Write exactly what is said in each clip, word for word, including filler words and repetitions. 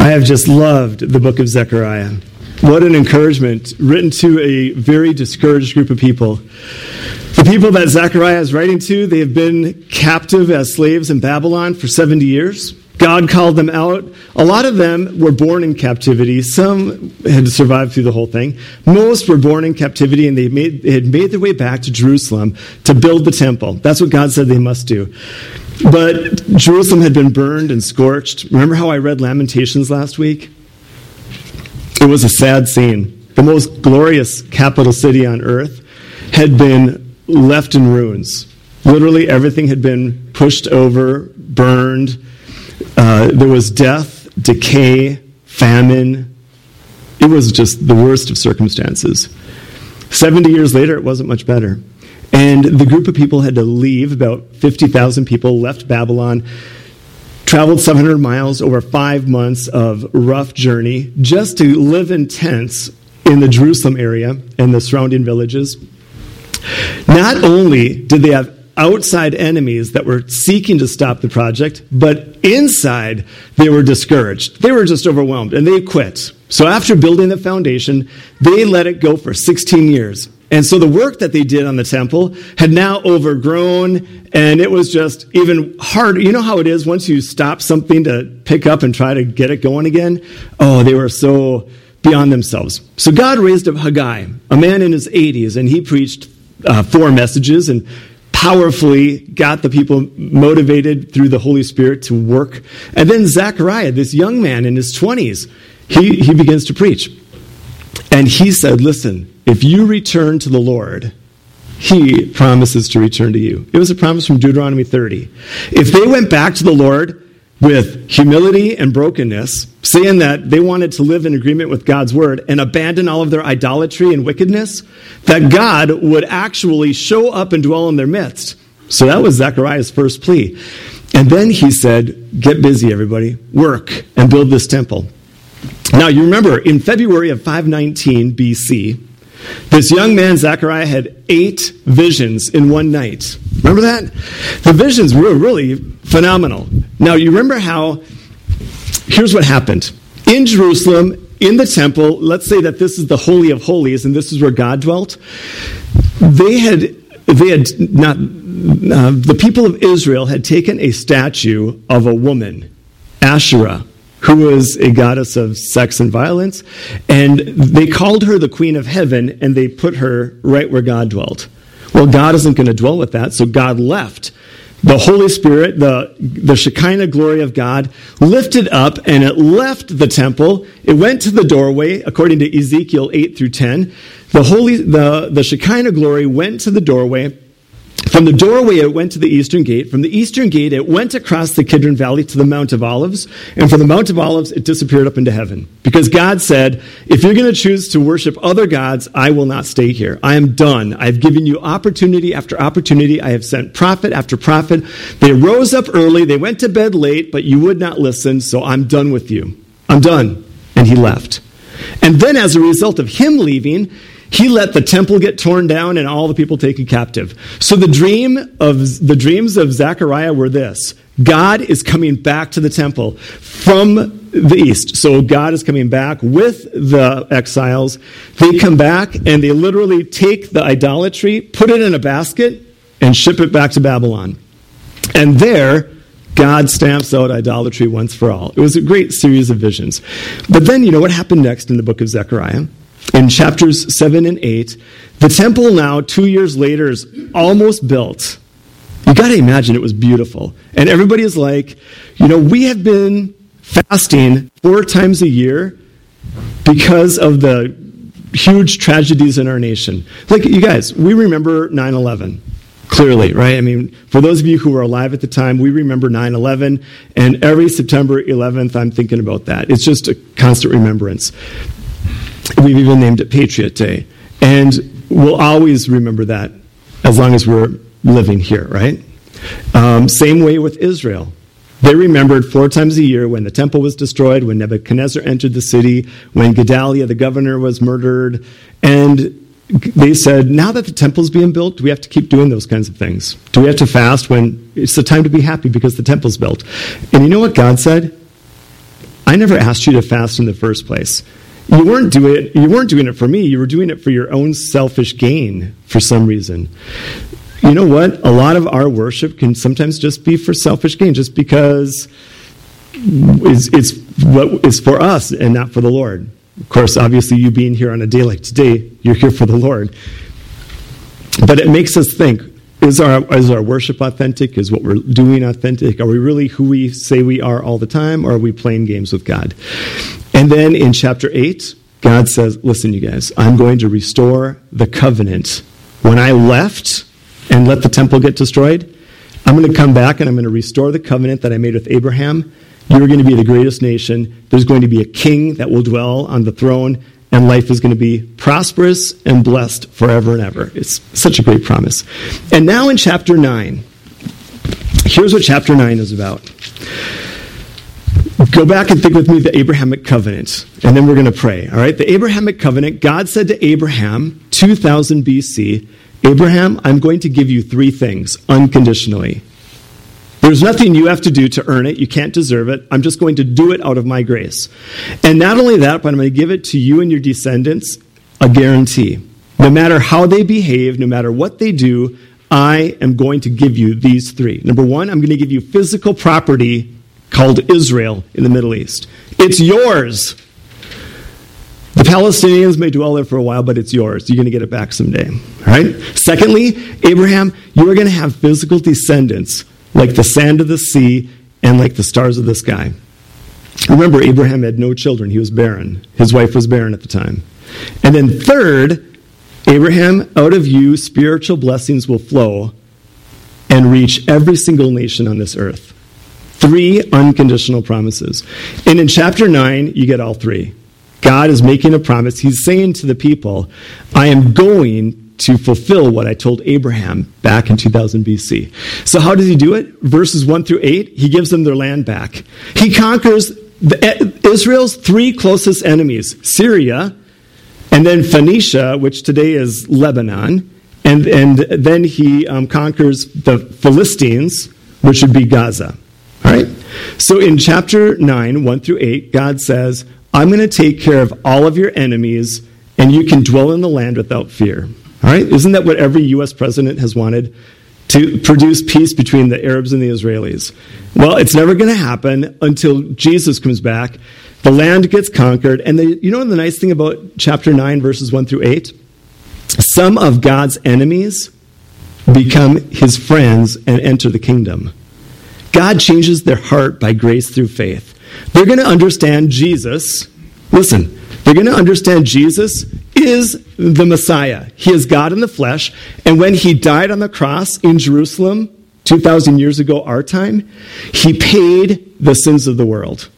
I have just loved the book of Zechariah. What an encouragement, written to a very discouraged group of people. The people that Zechariah is writing to, they have been captive as slaves in Babylon for seventy years. God called them out. A lot of them were born in captivity. Some had survived through the whole thing. Most were born in captivity, and they, made, they had made their way back to Jerusalem to build the temple. That's what God said they must do. But Jerusalem had been burned and scorched. Remember how I read Lamentations last week? It was a sad scene. The most glorious capital city on earth had been left in ruins. Literally everything had been pushed over, burned. Uh, there was death, decay, famine. It was just the worst of circumstances. Seventy years later, it wasn't much better. And the group of people had to leave. About fifty thousand people left Babylon, traveled seven hundred miles over five months of rough journey just to live in tents in the Jerusalem area and the surrounding villages. Not only did they have outside enemies that were seeking to stop the project, but inside they were discouraged. They were just overwhelmed, and they quit. So after building the foundation, they let it go for sixteen years. And so the work that they did on the temple had now overgrown, and it was just even harder. You know how it is once you stop something to pick up and try to get it going again? Oh, they were so beyond themselves. So God raised up Haggai, a man in his eighties, and he preached uh, four messages and powerfully got the people motivated through the Holy Spirit to work. And then Zechariah, this young man in his twenties, he, he begins to preach. And he said, listen, if you return to the Lord, he promises to return to you. It was a promise from Deuteronomy thirty. If they went back to the Lord with humility and brokenness, saying that they wanted to live in agreement with God's word and abandon all of their idolatry and wickedness, that God would actually show up and dwell in their midst. So that was Zechariah's first plea. And then he said, get busy, everybody. Work and build this temple. Now, you remember, in February of five nineteen B C, this young man, Zechariah, had eight visions in one night. Remember that? The visions were really phenomenal. Now, you remember how, here's what happened. In Jerusalem, in the temple, let's say that this is the Holy of Holies, and this is where God dwelt. They had, they had not, uh, the people of Israel had taken a statue of a woman, Asherah, who was a goddess of sex and violence, and they called her the Queen of Heaven, and they put her right where God dwelt. Well, God isn't going to dwell with that, so God left. The Holy Spirit, the, the Shekinah glory of God, lifted up, and it left the temple. It went to the doorway, according to Ezekiel eight through ten. The, Holy, the, the Shekinah glory went to the doorway. From the doorway, it went to the eastern gate. From the eastern gate, it went across the Kidron Valley to the Mount of Olives. And from the Mount of Olives, it disappeared up into heaven. Because God said, if you're going to choose to worship other gods, I will not stay here. I am done. I've given you opportunity after opportunity. I have sent prophet after prophet. They rose up early. They went to bed late, but you would not listen, so I'm done with you. I'm done. And he left. And then as a result of him leaving, he let the temple get torn down and all the people taken captive. So the dream of the dreams of Zechariah were this: God is coming back to the temple from the east. So God is coming back with the exiles. They come back and they literally take the idolatry, put it in a basket, and ship it back to Babylon. And there, God stamps out idolatry once for all. It was a great series of visions. But then, you know what happened next in the book of Zechariah? In chapters seven and eight, the temple now, two years later, is almost built. You got to imagine it was beautiful. And everybody is like, you know, we have been fasting four times a year because of the huge tragedies in our nation. Like, you guys, we remember nine eleven. Clearly, right? I mean, for those of you who were alive at the time, we remember nine eleven, and every September eleventh, I'm thinking about that. It's just a constant remembrance. We've even named it Patriot Day. And we'll always remember that as long as we're living here, right? Um, same way with Israel. They remembered four times a year when the temple was destroyed, when Nebuchadnezzar entered the city, when Gedaliah, the governor, was murdered. And they said, now that the temple's being built, do we have to keep doing those kinds of things? Do we have to fast when it's the time to be happy because the temple's built? And you know what God said? I never asked you to fast in the first place. You weren't doing it, you weren't doing it for me. You were doing it for your own selfish gain for some reason. You know what? A lot of our worship can sometimes just be for selfish gain, just because it's, it's what is for us and not for the Lord. Of course, obviously, you being here on a day like today, you're here for the Lord. But it makes us think, is our, is our worship authentic? Is what we're doing authentic? Are we really who we say we are all the time, or are we playing games with God? And then in chapter eight, God says, listen, you guys, I'm going to restore the covenant. When I left and let the temple get destroyed, I'm going to come back and I'm going to restore the covenant that I made with Abraham. You're going to be the greatest nation. There's going to be a king that will dwell on the throne, and life is going to be prosperous and blessed forever and ever. It's such a great promise. And now in chapter nine, here's what chapter nine is about. Go back and think with me the Abrahamic covenant, and then we're going to pray. All right, the Abrahamic covenant, God said to Abraham, two thousand B C, Abraham, I'm going to give you three things unconditionally. There's nothing you have to do to earn it. You can't deserve it. I'm just going to do it out of my grace. And not only that, but I'm going to give it to you and your descendants, a guarantee. No matter how they behave, no matter what they do, I am going to give you these three. Number one, I'm going to give you physical property called Israel in the Middle East. It's yours. The Palestinians may dwell there for a while, but it's yours. You're going to get it back someday. All right? Secondly, Abraham, you are going to have physical descendants like the sand of the sea and like the stars of the sky. Remember, Abraham had no children. He was barren. His wife was barren at the time. And then third, Abraham, out of you, spiritual blessings will flow and reach every single nation on this earth. Three unconditional promises. And in chapter nine, you get all three. God is making a promise. He's saying to the people, I am going to fulfill what I told Abraham back in two thousand B C. So how does he do it? Verses one through eight, he gives them their land back. He conquers the, Israel's three closest enemies, Syria, and then Phoenicia, which today is Lebanon, and, and then he um, conquers the Philistines, which would be Gaza. All right? So in chapter nine, one through eight, God says, I'm going to take care of all of your enemies, and you can dwell in the land without fear. All right? Isn't that what every U S president has wanted? To produce peace between the Arabs and the Israelis. Well, it's never going to happen until Jesus comes back. The land gets conquered. And the, you know the nice thing about chapter nine, verses one through eight? Some of God's enemies become his friends and enter the kingdom. God changes their heart by grace through faith. They're going to understand Jesus. Listen, they're going to understand Jesus is the Messiah. He is God in the flesh. And when he died on the cross in Jerusalem two thousand years ago, our time, he paid the sins of the world.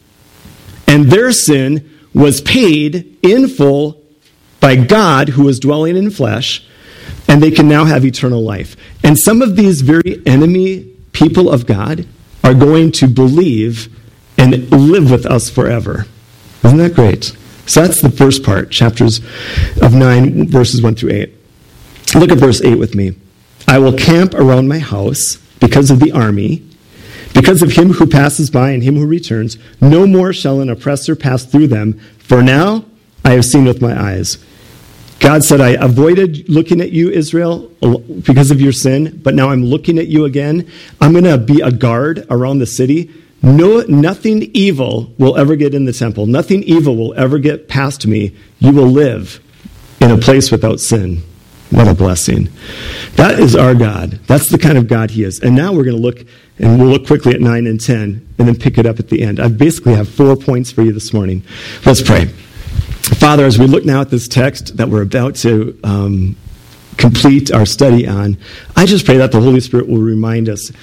And their sin was paid in full by God, who was dwelling in flesh, and they can now have eternal life. And some of these very enemy people of God are going to believe and live with us forever. Isn't that great? So that's the first part, chapters of nine, verses one through eight. Look at verse eight with me. I will camp around my house because of the army, because of him who passes by and him who returns. No more shall an oppressor pass through them, for now I have seen with my eyes. God said, I avoided looking at you, Israel, because of your sin, but now I'm looking at you again. I'm going to be a guard around the city. No, nothing evil will ever get in the temple. Nothing evil will ever get past me. You will live in a place without sin. What a blessing. That is our God. That's the kind of God he is. And now we're going to look, and we'll look quickly at nine and ten, and then pick it up at the end. I basically have four points for you this morning. Let's pray. Father, as we look now at this text that we're about to um, complete our study on, I just pray that the Holy Spirit will remind us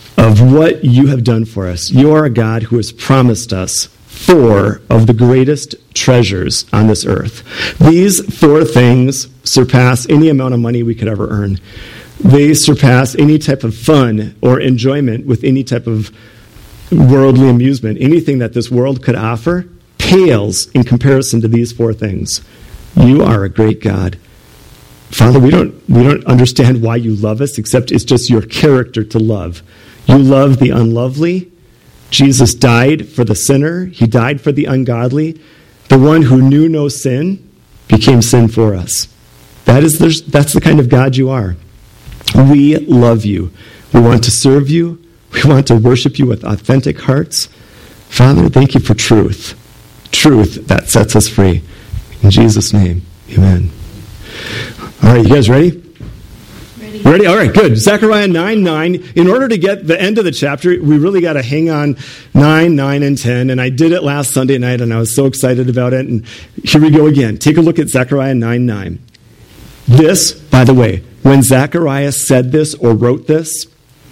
of what you have done for us. You are a God who has promised us four of the greatest treasures on this earth. These four things surpass any amount of money we could ever earn. They surpass any type of fun or enjoyment with any type of worldly amusement. Anything that this world could offer pales in comparison to these four things. You are a great God. Father, we don't we don't understand why you love us, except it's just your character to love. You love the unlovely, Jesus died for the sinner. He died for the ungodly. The one who knew no sin became sin for us. That is the, that's the kind of God you are. We love you. We want to serve you. We want to worship you with authentic hearts. Father, thank you for truth. Truth that sets us free. In Jesus' name, amen. All right, you guys ready? Ready. Ready? All right, good. Zechariah nine nine. In order to get the end of the chapter, we really got to hang on nine, nine, and ten. And I did it last Sunday night, and I was so excited about it. And here we go again. Take a look at Zechariah nine nine. This, by the way, when Zechariah said this or wrote this,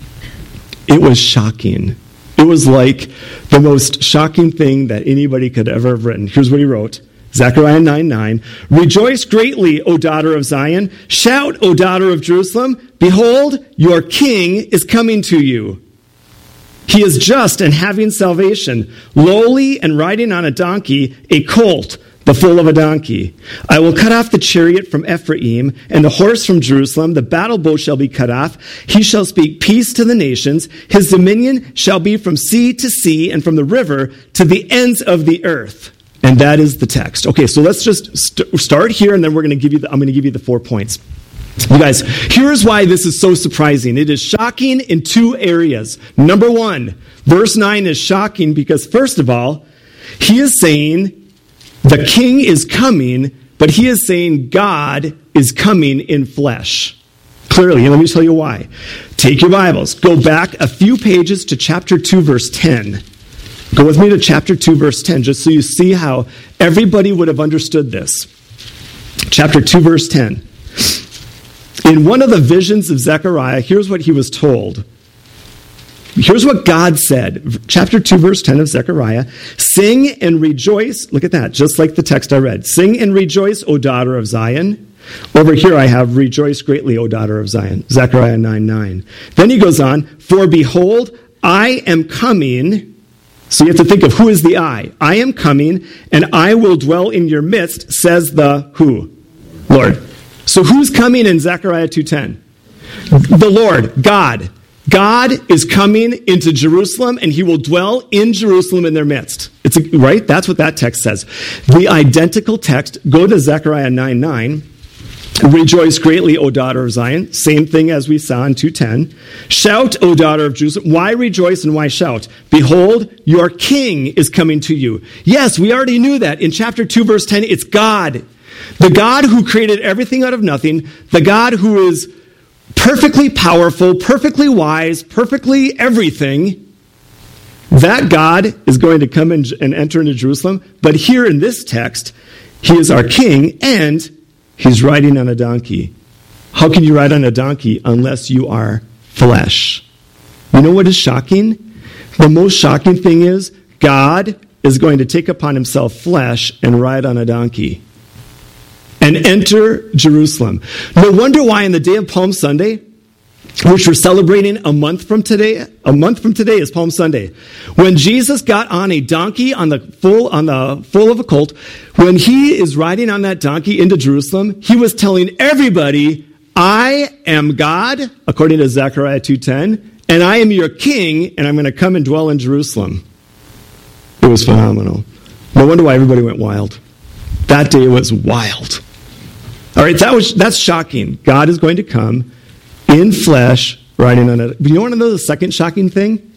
it was shocking. It was like the most shocking thing that anybody could ever have written. Here's what he wrote. Zechariah nine nine. Rejoice greatly, O daughter of Zion. Shout, O daughter of Jerusalem. Behold, your king is coming to you. He is just and having salvation, lowly and riding on a donkey, a colt, the foal of a donkey. I will cut off the chariot from Ephraim and the horse from Jerusalem. The battle bow shall be cut off. He shall speak peace to the nations. His dominion shall be from sea to sea and from the river to the ends of the earth. And that is the text. Okay, so let's just st- start here, and then we're going to give you. The, I'm going to give you the four points. You guys, here's why this is so surprising. It is shocking in two areas. Number one, verse nine is shocking because, first of all, he is saying the king is coming, but he is saying God is coming in flesh. Clearly, and let me tell you why. Take your Bibles. Go back a few pages to chapter two, verse ten. Go with me to chapter two, verse ten, just so you see how everybody would have understood this. Chapter two, verse ten. In one of the visions of Zechariah, here's what he was told. Here's what God said. Chapter two, verse ten of Zechariah. Sing and rejoice. Look at that, just like the text I read. Sing and rejoice, O daughter of Zion. Over here I have rejoice greatly, O daughter of Zion. Zechariah nine nine. Then he goes on, for behold, I am coming. So you have to think of who is the I. I am coming, and I will dwell in your midst, says the who? Lord. So who's coming in Zechariah two ten? The Lord, God. God is coming into Jerusalem, and he will dwell in Jerusalem in their midst. It's a, right? That's what that text says. The identical text, go to Zechariah nine nine. Rejoice greatly, O daughter of Zion. Same thing as we saw in two ten. Shout, O daughter of Jerusalem. Why rejoice and why shout? Behold, your king is coming to you. Yes, we already knew that. In chapter two, verse ten, it's God. The God who created everything out of nothing. The God who is perfectly powerful, perfectly wise, perfectly everything. That God is going to come in and enter into Jerusalem. But here in this text, he is our king, and he's riding on a donkey. How can you ride on a donkey unless you are flesh? You know what is shocking? The most shocking thing is God is going to take upon himself flesh and ride on a donkey and enter Jerusalem. No wonder why in the day of Palm Sunday, which we're celebrating a month from today, a month from today is Palm Sunday. When Jesus got on a donkey on the full on the full of a colt, when he is riding on that donkey into Jerusalem, he was telling everybody, I am God, according to Zechariah two ten, and I am your king, and I'm going to come and dwell in Jerusalem. It was phenomenal. No wonder why everybody went wild. That day was wild. All right, that was that's shocking. God is going to come in flesh, riding on a... But you want to know the second shocking thing?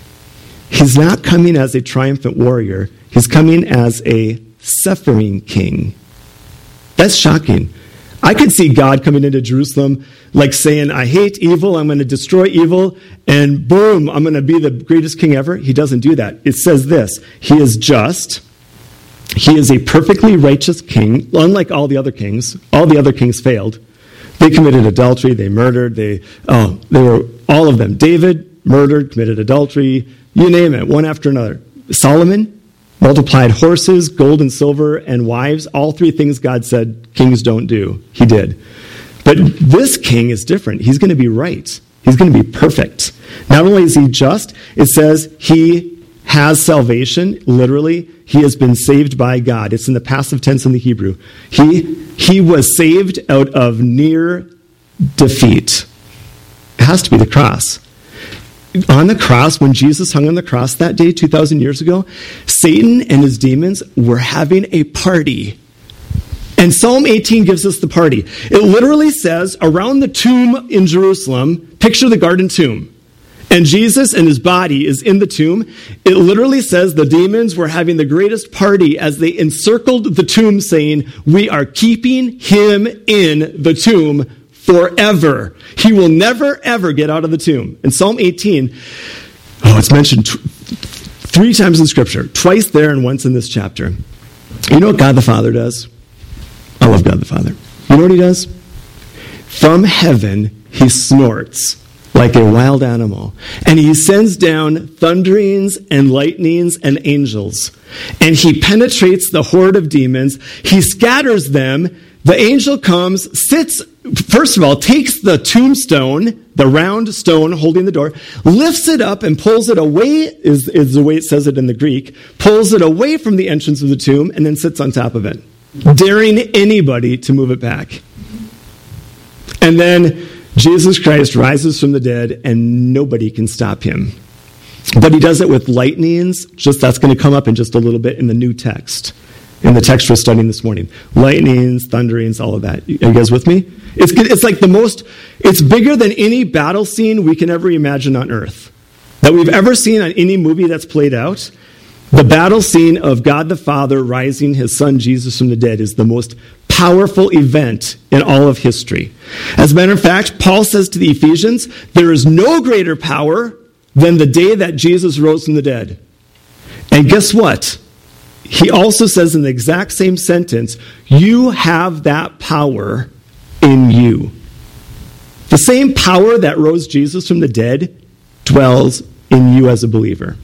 He's not coming as a triumphant warrior. He's coming as a suffering king. That's shocking. I could see God coming into Jerusalem like saying, I hate evil, I'm going to destroy evil, and boom, I'm going to be the greatest king ever. He doesn't do that. It says this, he is just... He is a perfectly righteous king, unlike all the other kings. All the other kings failed. They committed adultery, they murdered, they, oh, they were, all of them. David murdered, committed adultery, you name it, one after another. Solomon multiplied horses, gold and silver, and wives. All three things God said kings don't do. He did. But this king is different. He's going to be right. He's going to be perfect. Not only is he just, it says he has salvation, literally. He has been saved by God. It's in the passive tense in the Hebrew. He, he was saved out of near defeat. It has to be the cross. on the cross, when Jesus hung on the cross that day two thousand years ago, Satan and his demons were having a party. And Psalm eighteen gives us the party. It literally says, around the tomb in Jerusalem, picture the garden tomb. And Jesus and his body is in the tomb. It literally says the demons were having the greatest party as they encircled the tomb, saying, we are keeping him in the tomb forever. He will never, ever get out of the tomb. In Psalm eighteen, oh, it's mentioned t- three times in Scripture, twice there and once in this chapter. You know what God the Father does? I love God the Father. You know what he does? From heaven, he snorts like a wild animal. And he sends down thunderings and lightnings and angels. And he penetrates the horde of demons. He scatters them. The angel comes, sits, first of all, takes the tombstone, the round stone holding the door, lifts it up and pulls it away, is, is the way it says it in the Greek, pulls it away from the entrance of the tomb and then sits on top of it, daring anybody to move it back. And then Jesus Christ rises from the dead, and nobody can stop him. But he does it with lightnings. Just that's going to come up in just a little bit in the new text, in the text we're studying this morning. Lightnings, thunderings, all of that. Are you guys with me? It's it's like the most, it's bigger than any battle scene we can ever imagine on earth that we've ever seen on any movie that's played out. The battle scene of God the Father rising his son Jesus from the dead is the most powerful event in all of history. As a matter of fact, Paul says to the Ephesians, there is no greater power than the day that Jesus rose from the dead. And guess what? He also says in the exact same sentence, you have that power in you. The same power that rose Jesus from the dead dwells in you as a believer.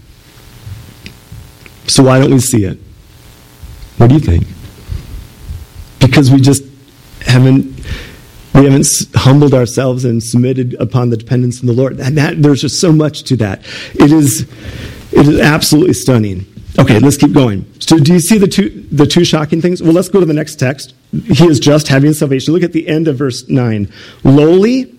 So why don't we see it? What do you think? Because we just haven't we haven't humbled ourselves and submitted upon the dependence of the Lord. And that, there's just so much to that. It is it is absolutely stunning. Okay, let's keep going. So do you see the two the two shocking things? Well, let's go to the next text. He is just having salvation. Look at the end of verse nine. Lowly,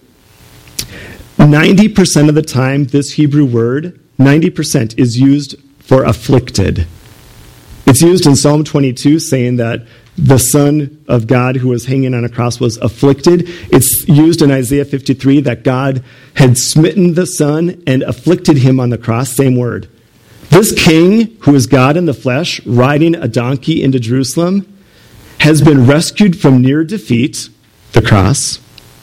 ninety percent of the time, this Hebrew word, ninety percent is used for afflicted. It's used in Psalm twenty-two, saying that the Son of God who was hanging on a cross was afflicted. It's used in Isaiah fifty-three that God had smitten the Son and afflicted him on the cross, same word. This king, who is God in the flesh, riding a donkey into Jerusalem, has been rescued from near defeat, the cross,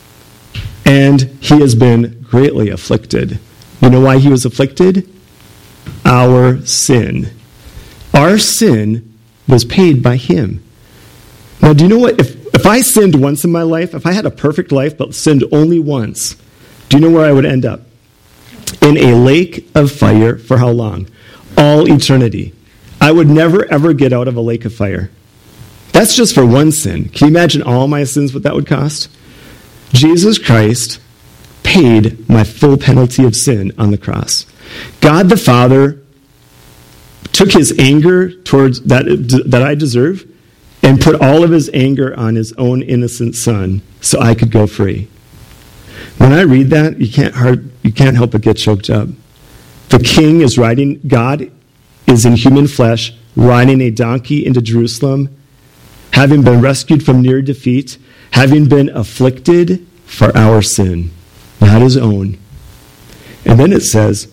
and he has been greatly afflicted. You know why he was afflicted? Our sin. Our sin was paid by him. Now, do you know what? If, if I sinned once in my life, if I had a perfect life but sinned only once, do you know where I would end up? In a lake of fire for how long? All eternity. I would never, ever get out of a lake of fire. That's just for one sin. Can you imagine all my sins, what that would cost? Jesus Christ paid my full penalty of sin on the cross. God the Father took his anger towards that, that I deserve and put all of his anger on his own innocent son so I could go free. When I read that, you can't hard, you can't help but get choked up. The king is riding, God is in human flesh, riding a donkey into Jerusalem, having been rescued from near defeat, having been afflicted for our sin, not his own. And then it says,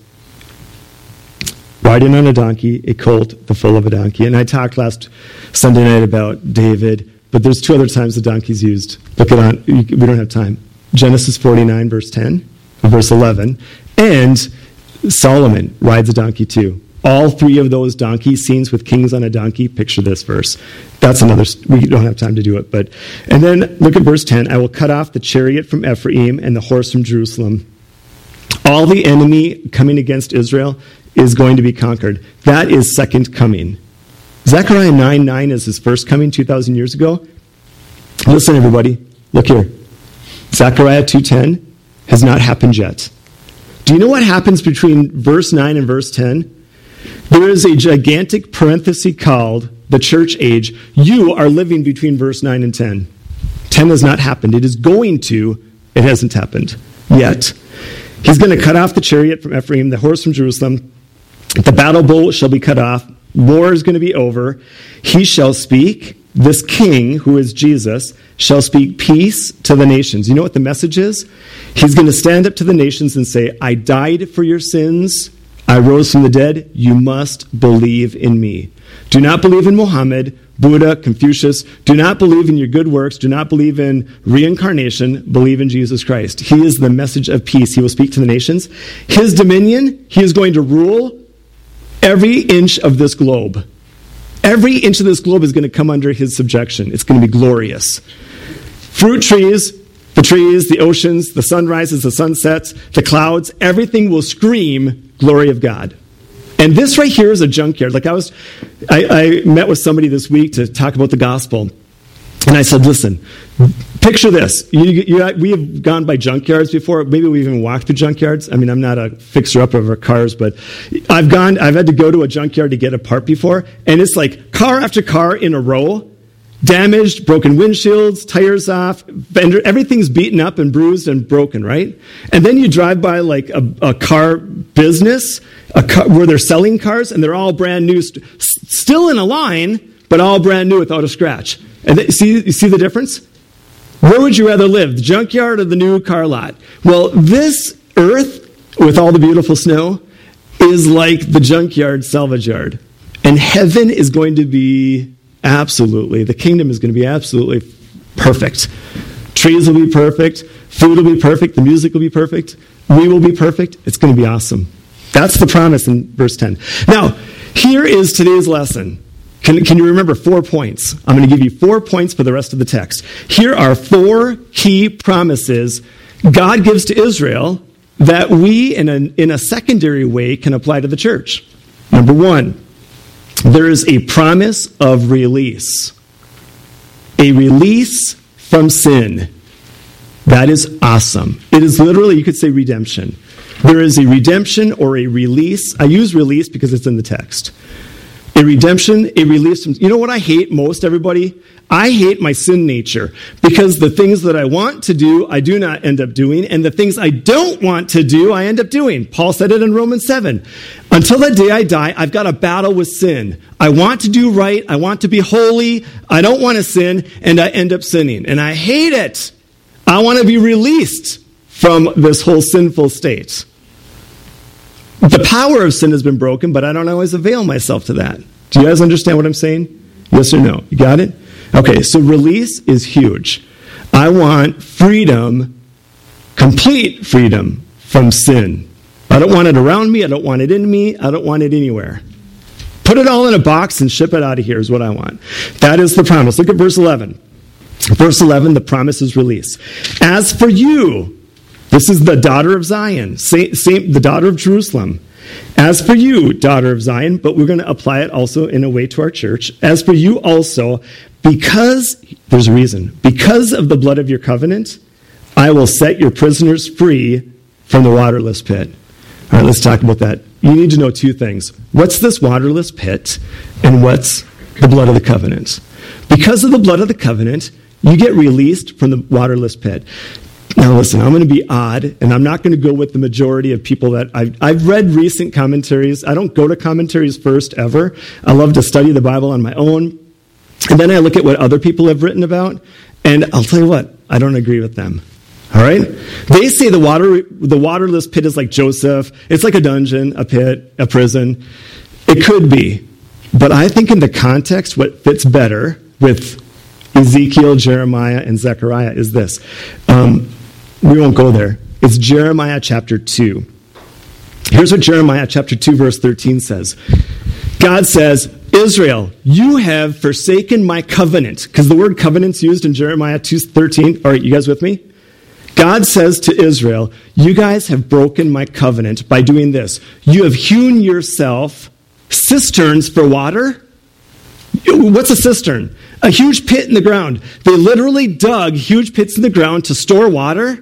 riding on a donkey, a colt, the foal of a donkey. And I talked last Sunday night about David, but there's two other times the donkey's used. Look it on, we don't have time. Genesis forty-nine, verse ten, verse eleven, and Solomon rides a donkey too. All three of those donkey scenes with kings on a donkey, picture this verse. That's another, we don't have time to do it. But and then look at verse ten. I will cut off the chariot from Ephraim and the horse from Jerusalem. All the enemy coming against Israel is going to be conquered. That is second coming. Zechariah nine nine is his first coming two thousand years ago. Listen, everybody. Look here. Zechariah two ten has not happened yet. Do you know what happens between verse nine and verse ten? There is a gigantic parenthesis called the church age. You are living between verse nine and ten. ten has not happened. It is going to. It hasn't happened yet. He's going to cut off the chariot from Ephraim, the horse from Jerusalem. The battle bow shall be cut off. War is going to be over. He shall speak. This king, who is Jesus, shall speak peace to the nations. You know what the message is? He's going to stand up to the nations and say, I died for your sins. I rose from the dead. You must believe in me. Do not believe in Muhammad, Buddha, Confucius. Do not believe in your good works. Do not believe in reincarnation. Believe in Jesus Christ. He is the message of peace. He will speak to the nations. His dominion, he is going to rule every inch of this globe. Every inch of this globe is going to come under his subjection. It's going to be glorious. Fruit trees, the trees, the oceans, the sunrises, the sunsets, the clouds, everything will scream glory of God. And this right here is a junkyard. Like I was, I, I met with somebody this week to talk about the gospel. And I said, listen, picture this. You, you, we have gone by junkyards before. Maybe we've even walked through junkyards. I mean, I'm not a fixer-upper of our cars, but I've gone, I've had to go to a junkyard to get a part before. And it's like car after car in a row, damaged, broken windshields, tires off, fender, everything's beaten up and bruised and broken, right? And then you drive by like a, a car business a car, where they're selling cars, and they're all brand new, st- still in a line, but all brand new without a scratch. And they, see, you see the difference? Where would you rather live, the junkyard or the new car lot? Well, this earth, with all the beautiful snow, is like the junkyard salvage yard. And heaven is going to be absolutely, the kingdom is going to be absolutely perfect. Trees will be perfect. Food will be perfect. The music will be perfect. We will be perfect. It's going to be awesome. That's the promise in verse ten. Now, here is today's lesson. Can, can you remember four points? I'm going to give you four points for the rest of the text. Here are four key promises God gives to Israel that we, in a, in a secondary way, can apply to the church. Number one, there is a promise of release. A release from sin. That is awesome. It is literally, you could say, redemption. There is a redemption or a release. I use release because it's in the text. A redemption, a release from... You know what I hate most, everybody? I hate my sin nature, because the things that I want to do, I do not end up doing, and the things I don't want to do, I end up doing. Paul said it in Romans seven. Until the day I die, I've got a battle with sin. I want to do right. I want to be holy. I don't want to sin, and I end up sinning. And I hate it. I want to be released from this whole sinful state. The power of sin has been broken, but I don't always avail myself to that. Do you guys understand what I'm saying? Yes or no? You got it? Okay, so release is huge. I want freedom, complete freedom from sin. I don't want it around me. I don't want it in me. I don't want it anywhere. Put it all in a box and ship it out of here is what I want. That is the promise. Look at verse eleven. Verse eleven, the promise is release. As for you, this is the daughter of Zion, same, same, the daughter of Jerusalem. As for you, daughter of Zion, but we're going to apply it also in a way to our church. As for you also, because, there's a reason, because of the blood of your covenant, I will set your prisoners free from the waterless pit. All right, let's talk about that. You need to know two things. What's this waterless pit, and what's the blood of the covenant? Because of the blood of the covenant, you get released from the waterless pit. Now listen, I'm going to be odd, and I'm not going to go with the majority of people that I've, I've read recent commentaries. I don't go to commentaries first, ever. I love to study the Bible on my own. And then I look at what other people have written about, and I'll tell you what, I don't agree with them. All right? They say the water, the waterless pit is like Joseph. It's like a dungeon, a pit, a prison. It could be. But I think in the context, what fits better with Ezekiel, Jeremiah, and Zechariah is this. Um, we won't go there. It's Jeremiah chapter two. Here's what Jeremiah chapter two, verse thirteen says. God says, Israel, you have forsaken my covenant. Because the word covenant's used in Jeremiah two thirteen. All right, you guys with me? God says to Israel, you guys have broken my covenant by doing this. You have hewn yourself cisterns for water. What's a cistern? A huge pit in the ground. They literally dug huge pits in the ground to store water.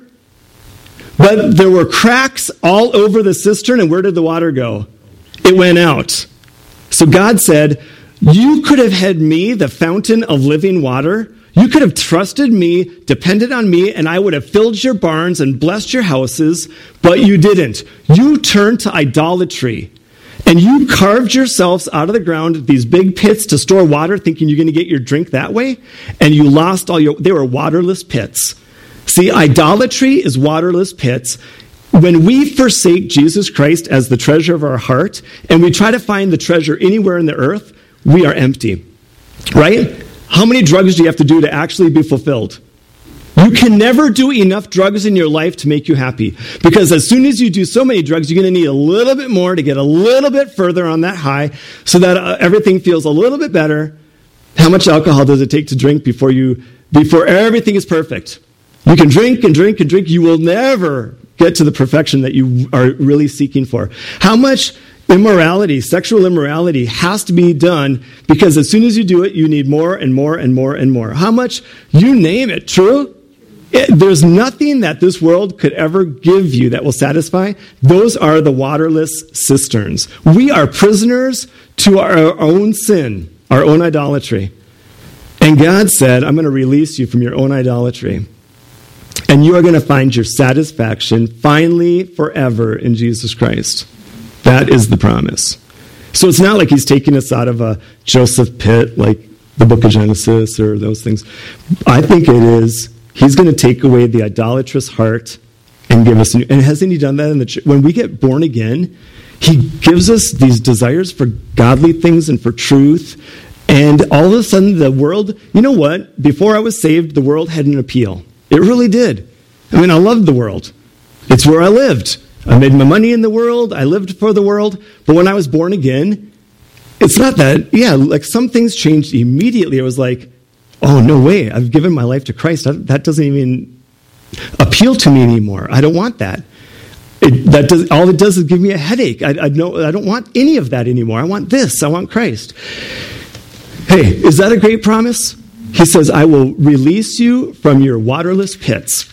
But there were cracks all over the cistern, and where did the water go? It went out. So God said, you could have had me, the fountain of living water. You could have trusted me, depended on me, and I would have filled your barns and blessed your houses, but you didn't. You turned to idolatry, and you carved yourselves out of the ground these big pits to store water, thinking you're going to get your drink that way, and you lost all your... They were waterless pits. See, idolatry is waterless pits. When we forsake Jesus Christ as the treasure of our heart, and we try to find the treasure anywhere in the earth, we are empty, right? How many drugs do you have to do to actually be fulfilled? You can never do enough drugs in your life to make you happy. Because as soon as you do so many drugs, you're going to need a little bit more to get a little bit further on that high so that uh, everything feels a little bit better. How much alcohol does it take to drink before you, before everything is perfect? You can drink and drink and drink. You will never get to the perfection that you are really seeking for. How much immorality, sexual immorality has to be done because as soon as you do it, you need more and more and more and more. How much? You name it. True? It, there's nothing that this world could ever give you that will satisfy. Those are the waterless cisterns. We are prisoners to our own sin, our own idolatry. And God said, I'm going to release you from your own idolatry. And you are going to find your satisfaction finally forever in Jesus Christ. That is the promise. So it's not like he's taking us out of a Joseph pit like the book of Genesis or those things. I think it is, he's going to take away the idolatrous heart and give us, a new, and hasn't he done that in the church? When we get born again, he gives us these desires for godly things and for truth. And all of a sudden the world, you know what? Before I was saved, the world had an appeal. It really did. I mean, I loved the world. It's where I lived. I made my money in the world. I lived for the world. But when I was born again, it's not that. Yeah, like some things changed immediately. It was like, oh, no way. I've given my life to Christ. That doesn't even appeal to me anymore. I don't want that. It, that does, all it does is give me a headache. I, I, know, I don't want any of that anymore. I want this. I want Christ. Hey, is that a great promise? He says, I will release you from your waterless pits.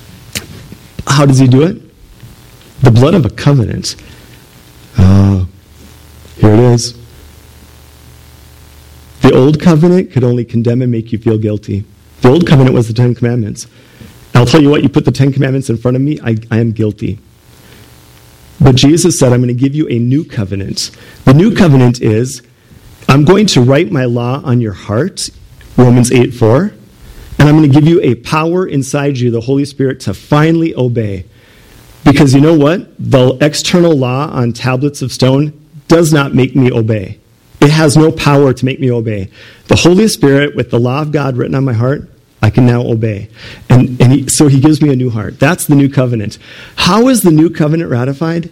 How does he do it? The blood of a covenant. Oh, here it is. The old covenant could only condemn and make you feel guilty. The old covenant was the Ten Commandments. I'll tell you what, you put the Ten Commandments in front of me, I, I am guilty. But Jesus said, I'm going to give you a new covenant. The new covenant is, I'm going to write my law on your heart, Romans eight four, and I'm going to give you a power inside you, the Holy Spirit, to finally obey. Because you know what? The external law on tablets of stone does not make me obey. It has no power to make me obey. The Holy Spirit, with the law of God written on my heart, I can now obey. And, and he, so he gives me a new heart. That's the new covenant. How is the new covenant ratified?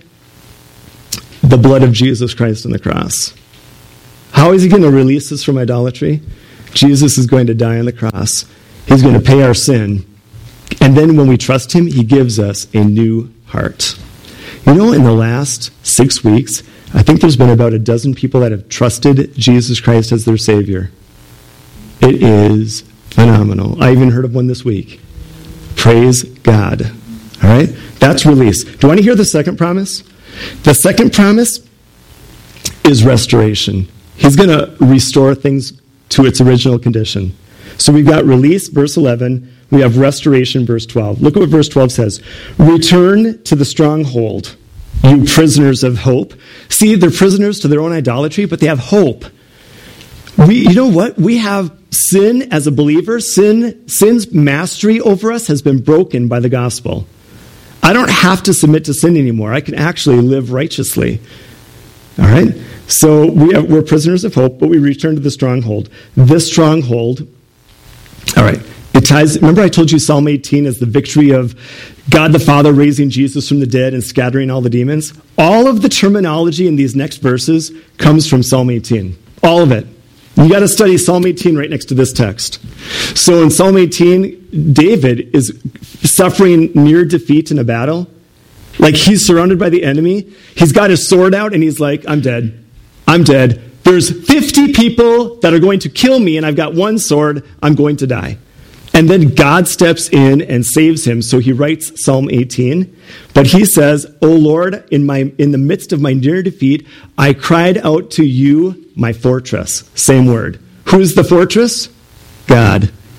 The blood of Jesus Christ on the cross. How is he going to release us from idolatry? Jesus is going to die on the cross. He's going to pay our sin. And then when we trust him, he gives us a new heart. You know, in the last six weeks, I think there's been about a dozen people that have trusted Jesus Christ as their Savior. It is phenomenal. I even heard of one this week. Praise God. All right? That's release. Do you want to hear the second promise? The second promise is restoration. He's going to restore things to its original condition. So we've got release, verse eleven. We have restoration, verse twelve. Look at what verse twelve says. Return to the stronghold, you prisoners of hope. See, they're prisoners to their own idolatry, but they have hope. We, you know what? We have sin as a believer. Sin, sin's mastery over us has been broken by the gospel. I don't have to submit to sin anymore. I can actually live righteously. All right? So we have, we're prisoners of hope, but we return to the stronghold. This stronghold, all right, it ties, remember I told you Psalm eighteen is the victory of God the Father raising Jesus from the dead and scattering all the demons? All of the terminology in these next verses comes from Psalm eighteen. All of it. You got to study Psalm eighteen right next to this text. So in Psalm eighteen, David is suffering near defeat in a battle. Like he's surrounded by the enemy. He's got his sword out and he's like, I'm dead. I'm dead. There's fifty people that are going to kill me and I've got one sword. I'm going to die. And then God steps in and saves him. So he writes Psalm eighteen. But he says, O Lord, in my in the midst of my near defeat, I cried out to you, my fortress. Same word. Who's the fortress? God.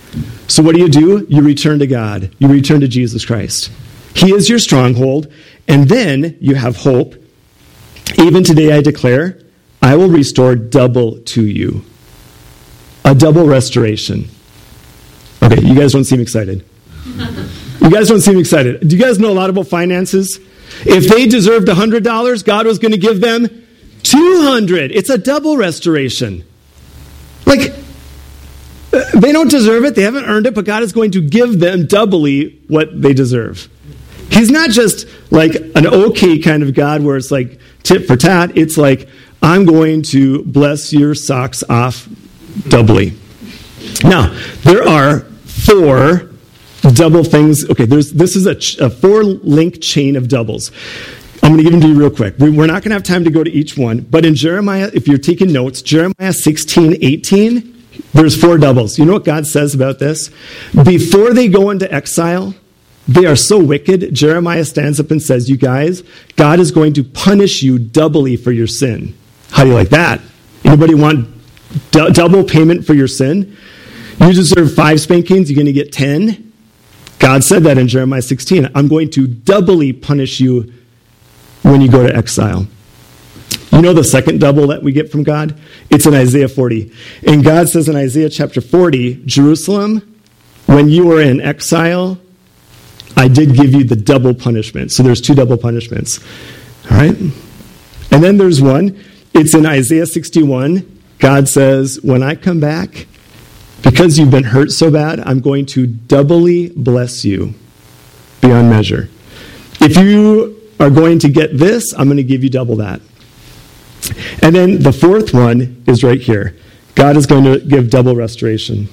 So what do you do? You return to God. You return to Jesus Christ. He is your stronghold. And then you have hope. Even today I declare, I will restore double to you. A double restoration. Okay, you guys don't seem excited. You guys don't seem excited. Do you guys know a lot about finances? If they deserved one hundred dollars, God was going to give them two hundred dollars. It's a double restoration. Like, they don't deserve it. They haven't earned it, but God is going to give them doubly what they deserve. He's not just like an okay kind of God where it's like tit for tat. It's like, I'm going to bless your socks off doubly. Now, there are four double things. Okay, there's this is a, ch- a four-link chain of doubles. I'm going to give them to you real quick. We, we're not going to have time to go to each one, but in Jeremiah, if you're taking notes, Jeremiah sixteen eighteen, there's four doubles. You know what God says about this? Before they go into exile, they are so wicked. Jeremiah stands up and says, you guys, God is going to punish you doubly for your sin. How do you like that? Anybody want d- double payment for your sin? You deserve five spankings, you're going to get ten. God said that in Jeremiah sixteen. I'm going to doubly punish you when you go to exile. You know the second double that we get from God? It's in Isaiah forty. And God says in Isaiah chapter forty, Jerusalem, when you were in exile, I did give you the double punishment. So there's two double punishments. All right? And then there's one. It's in Isaiah sixty-one. God says, when I come back, because you've been hurt so bad, I'm going to doubly bless you beyond measure. If you are going to get this, I'm going to give you double that. And then the fourth one is right here. God is going to give double restoration.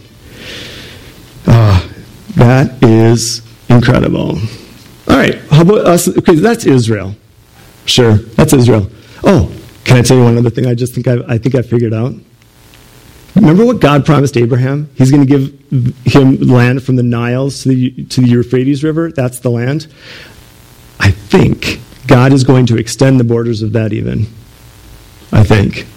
Oh, that is incredible. All right, how about us? Okay, that's Israel. Sure, that's Israel. Oh, can I tell you one other thing I just think I, I think I figured out? Remember what God promised Abraham? He's going to give him land from the Niles to the, to the Euphrates River. That's the land. I think God is going to extend the borders of that even. I think.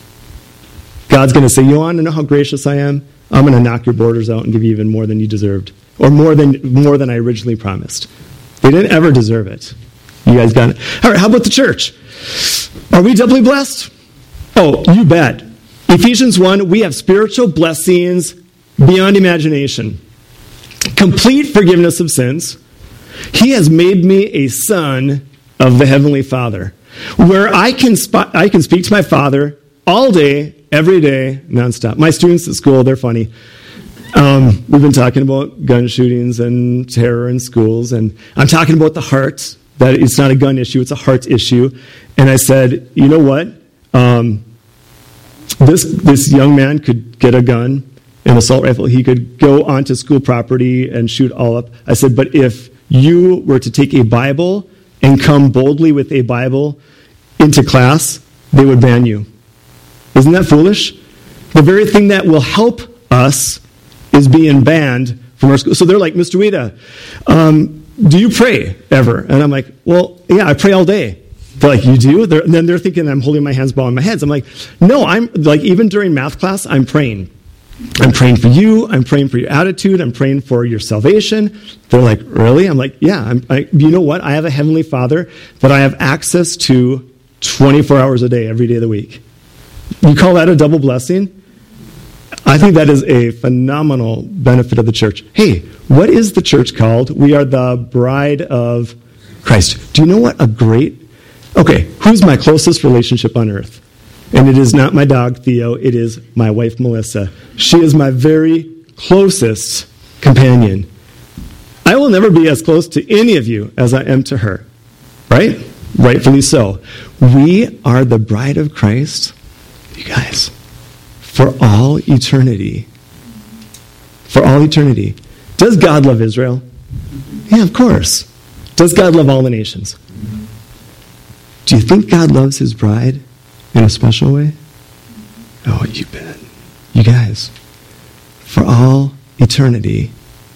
God's going to say, you want to know how gracious I am? I'm going to knock your borders out and give you even more than you deserved. Or more than more than I originally promised. They didn't ever deserve it. You guys got it. All right, how about the church? Are we doubly blessed? Oh, you bet. Ephesians one, we have spiritual blessings beyond imagination. Complete forgiveness of sins. He has made me a son of the Heavenly Father, where I can sp- I can speak to my Father all day, every day, nonstop. My students at school, they're funny. Um, we've been talking about gun shootings and terror in schools, and I'm talking about the heart, that it's not a gun issue, it's a heart issue. And I said, you know what? Um, this this young man could get a gun, an assault rifle. He could go onto school property and shoot all up. I said, but if you were to take a Bible and come boldly with a Bible into class, they would ban you. Isn't that foolish? The very thing that will help us is being banned from our school. So they're like, Mister Wida, um, do you pray ever? And I'm like, well, yeah, I pray all day. They're like, you do? They're, and then they're thinking I'm holding my hands behind my heads. I'm like, no, I'm like, even during math class, I'm praying. I'm praying for you. I'm praying for your attitude. I'm praying for your salvation. They're like, really? I'm like, yeah. I'm, I, you know what? I have a Heavenly Father that I have access to twenty-four hours a day, every day of the week. You call that a double blessing? I think that is a phenomenal benefit of the church. Hey, what is the church called? We are the bride of Christ. Do you know what a great... Okay, who's my closest relationship on earth? And it is not my dog, Theo. It is my wife, Melissa. She is my very closest companion. I will never be as close to any of you as I am to her. Right? Rightfully so. We are the bride of Christ, you guys, for all eternity. For all eternity. Does God love Israel? Yeah, of course. Does God love all the nations? Do you think God loves his bride in a special way? Oh, you bet. You guys, for all eternity,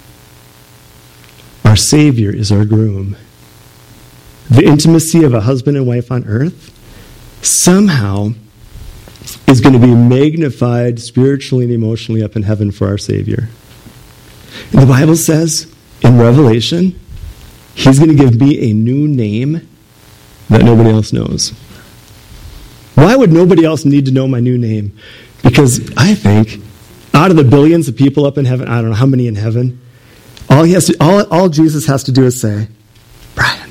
our Savior is our groom. The intimacy of a husband and wife on earth somehow is going to be magnified spiritually and emotionally up in heaven for our Savior. And the Bible says in Revelation, he's going to give me a new name that nobody else knows. Why would nobody else need to know my new name? Because I think out of the billions of people up in heaven, I don't know how many in heaven, all he has to, all, all Jesus has to do is say, Brian.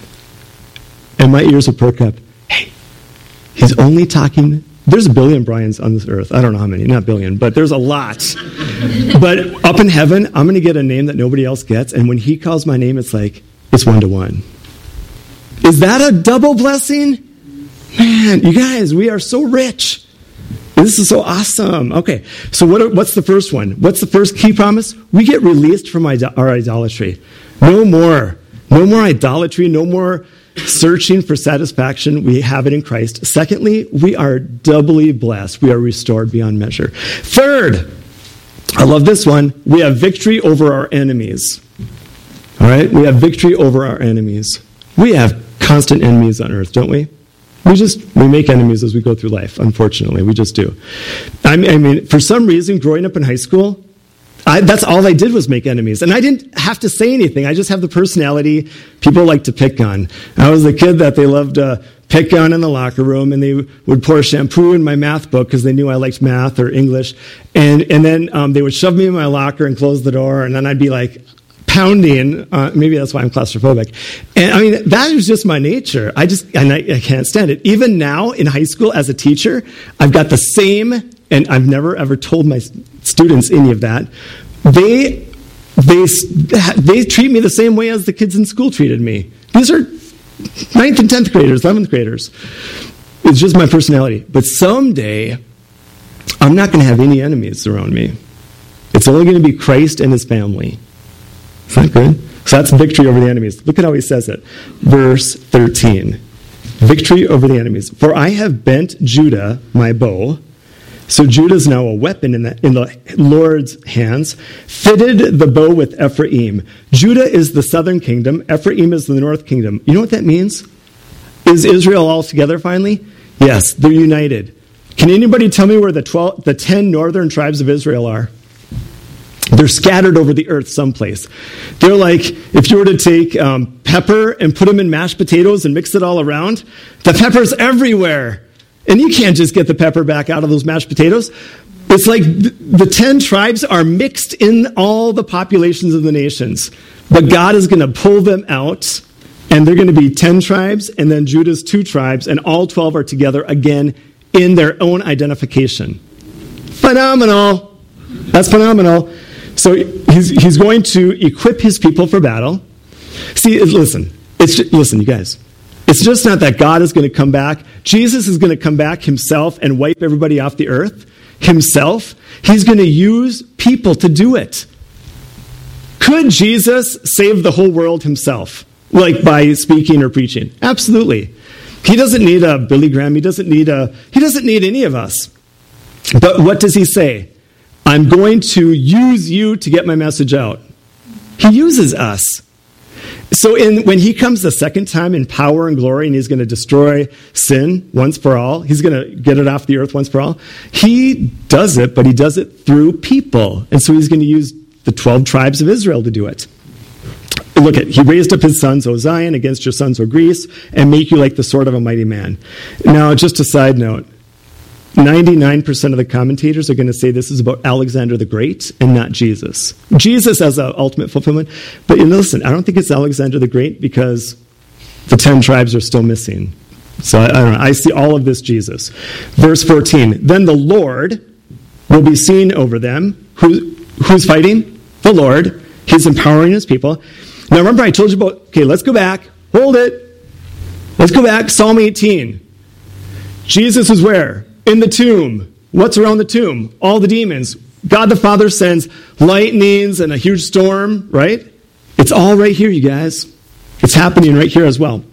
And my ears will perk up. Hey, he's only talking. There's a billion Brians on this earth. I don't know how many, not billion, but there's a lot. But up in heaven, I'm going to get a name that nobody else gets. And when he calls my name, it's like, it's one to one. Is that a double blessing? Man, you guys, we are so rich. This is so awesome. Okay, so what are, what's the first one? What's the first key promise? We get released from our idolatry. No more. No more idolatry. No more searching for satisfaction. We have it in Christ. Secondly, we are doubly blessed. We are restored beyond measure. Third, I love this one. We have victory over our enemies. All right? We have victory over our enemies. We have constant enemies on earth, don't we? We just, we make enemies as we go through life, unfortunately. We just do. I mean, I mean for some reason, growing up in high school, I, that's all I did was make enemies. And I didn't have to say anything. I just have the personality people like to pick on. I was the kid that they loved to pick on in the locker room, and they would pour shampoo in my math book because they knew I liked math or English. And, and then um, they would shove me in my locker and close the door, and then I'd be like, pounding, uh, maybe that's why I'm claustrophobic. And I mean, that is just my nature. I just, and I, I can't stand it. Even now in high school as a teacher, I've got the same, and I've never ever told my students any of that. They, they, they treat me the same way as the kids in school treated me. These are ninth and tenth graders, eleventh graders. It's just my personality. But someday, I'm not going to have any enemies around me. It's only going to be Christ and his family. Is that good? So that's victory over the enemies. Look at how he says it. Verse thirteen. Victory over the enemies. For I have bent Judah, my bow. So Judah is now a weapon in the, in the Lord's hands. Fitted the bow with Ephraim. Judah is the southern kingdom. Ephraim is the north kingdom. You know what that means? Is Israel all together finally? Yes, they're united. Can anybody tell me where the twelve, the ten northern tribes of Israel are? They're scattered over the earth someplace. They're like, if you were to take um, pepper and put them in mashed potatoes and mix it all around, the pepper's everywhere. And you can't just get the pepper back out of those mashed potatoes. It's like th- the ten tribes are mixed in all the populations of the nations. But God is going to pull them out, and they're going to be ten tribes, and then Judah's two tribes, and all twelve are together again in their own identification. Phenomenal. That's phenomenal. So he's, he's going to equip his people for battle. See, listen, it's just, listen, you guys. It's just not that God is going to come back. Jesus is going to come back himself and wipe everybody off the earth himself. He's going to use people to do it. Could Jesus save the whole world himself, like by speaking or preaching? Absolutely. He doesn't need a Billy Graham. He doesn't need a. He doesn't need any of us. But what does he say? I'm going to use you to get my message out. He uses us. So in, when he comes the second time in power and glory, and he's going to destroy sin once for all, he's going to get it off the earth once for all, he does it, but he does it through people. And so he's going to use the twelve tribes of Israel to do it. Look at, he raised up his sons, O Zion, against your sons, O Greece, and make you like the sword of a mighty man. Now, just a side note. ninety-nine percent of the commentators are going to say this is about Alexander the Great and not Jesus. Jesus as an ultimate fulfillment. But you know, listen, I don't think it's Alexander the Great because the ten tribes are still missing. So I, I don't know. I see all of this Jesus. Verse fourteen. Then the Lord will be seen over them. Who, who's fighting? The Lord. He's empowering his people. Now remember I told you about, okay, let's go back. Hold it. Let's go back. Psalm eighteen. Jesus is where? In the tomb. What's around the tomb? All the demons. God the Father sends lightnings and a huge storm, right? It's all right here, you guys. It's happening right here as well.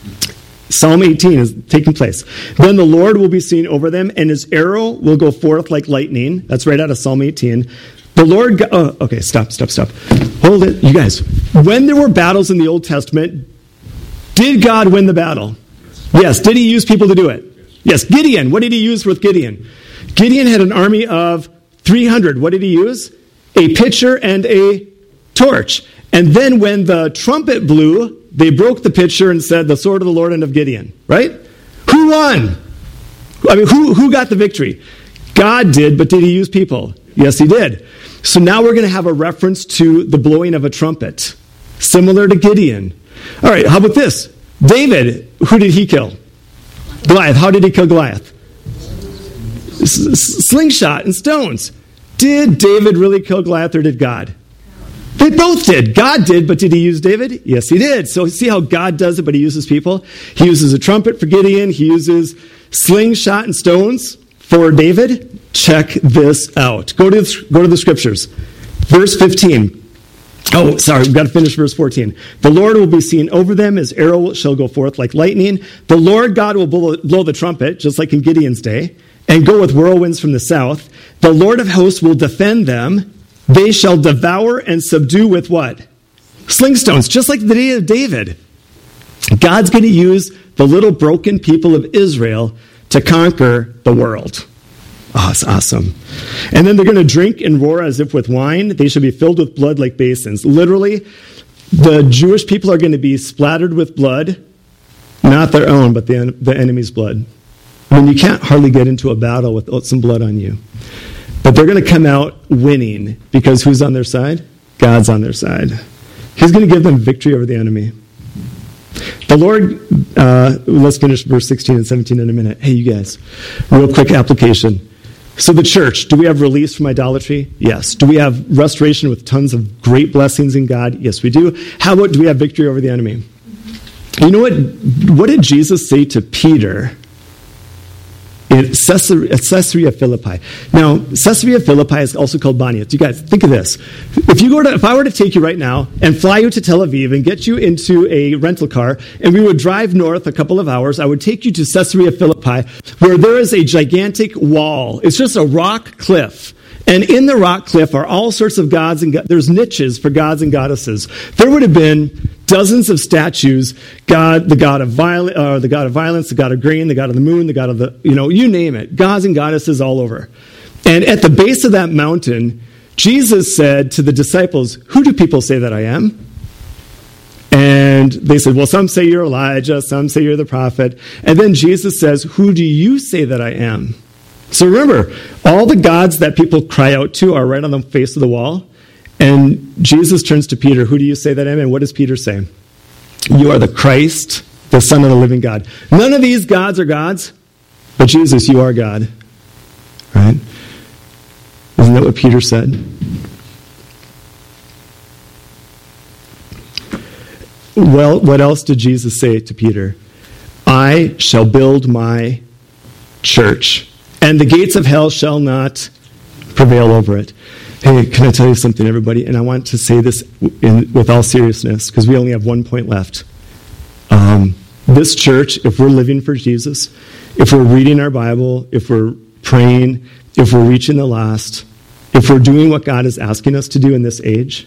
Psalm eighteen is taking place. Then the Lord will be seen over them, and his arrow will go forth like lightning. That's right out of Psalm eighteen. The Lord... Go- oh, okay, stop, stop, stop. Hold it. You guys, when there were battles in the Old Testament, did God win the battle? Yes. Did he use people to do it? Yes, Gideon. What did he use with Gideon? Gideon had an army of three hundred. What did he use? A pitcher and a torch. And then when the trumpet blew, they broke the pitcher and said, the sword of the Lord and of Gideon, right? Who won? I mean, who, who got the victory? God did, but did he use people? Yes, he did. So now we're going to have a reference to the blowing of a trumpet, similar to Gideon. All right, how about this? David, who did he kill? Goliath. How did he kill Goliath? S- slingshot and stones. Did David really kill Goliath, or did God? They both did. God did, but did he use David? Yes, he did. So see how God does it, but he uses people? He uses a trumpet for Gideon. He uses slingshot and stones for David. Check this out. Go to the, go to the scriptures. Verse fifteen. Oh, sorry, we've got to finish verse fourteen. The Lord will be seen over them, his arrow shall go forth like lightning. The Lord God will blow, blow the trumpet, just like in Gideon's day, and go with whirlwinds from the south. The Lord of hosts will defend them. They shall devour and subdue with what? Slingstones, just like the day of David. God's going to use the little broken people of Israel to conquer the world. Oh, it's awesome. And then they're going to drink and roar as if with wine. They shall be filled with blood like basins. Literally, the Jewish people are going to be splattered with blood, not their own, but the, the enemy's blood. I mean, you can't hardly get into a battle without some blood on you. But they're going to come out winning, because who's on their side? God's on their side. He's going to give them victory over the enemy. The Lord, uh, let's finish verse sixteen and seventeen in a minute. Hey, you guys, real quick application. So the church, do we have release from idolatry? Yes. Do we have restoration with tons of great blessings in God? Yes, we do. How about, do we have victory over the enemy? You know what? What did Jesus say to Peter in Caesarea Philippi? Now, Caesarea Philippi is also called Banias. You guys, think of this. If you go to, if I were to take you right now and fly you to Tel Aviv and get you into a rental car, and we would drive north a couple of hours, I would take you to Caesarea Philippi, where there is a gigantic wall. It's just a rock cliff. And in the rock cliff are all sorts of gods, and go- there's niches for gods and goddesses. There would have been dozens of statues. God, the god of violence, uh, the god of violence, the god of grain, the god of the moon, the god of the, you know, you name it. Gods and goddesses all over. And at the base of that mountain, Jesus said to the disciples, "Who do people say that I am?" And they said, "Well, some say you're Elijah, some say you're the prophet." And then Jesus says, "Who do you say that I am?" So remember, all the gods that people cry out to are right on the face of the wall. And Jesus turns to Peter, "Who do you say that I am?" And what does Peter say? "You are the Christ, the Son of the living God." None of these gods are gods, but Jesus, you are God. Right? Isn't that what Peter said? Well, what else did Jesus say to Peter? "I shall build my church, and the gates of hell shall not prevail over it." Hey, can I tell you something, everybody? And I want to say this in, with all seriousness, because we only have one point left. Um, this church, if we're living for Jesus, if we're reading our Bible, if we're praying, if we're reaching the lost, if we're doing what God is asking us to do in this age,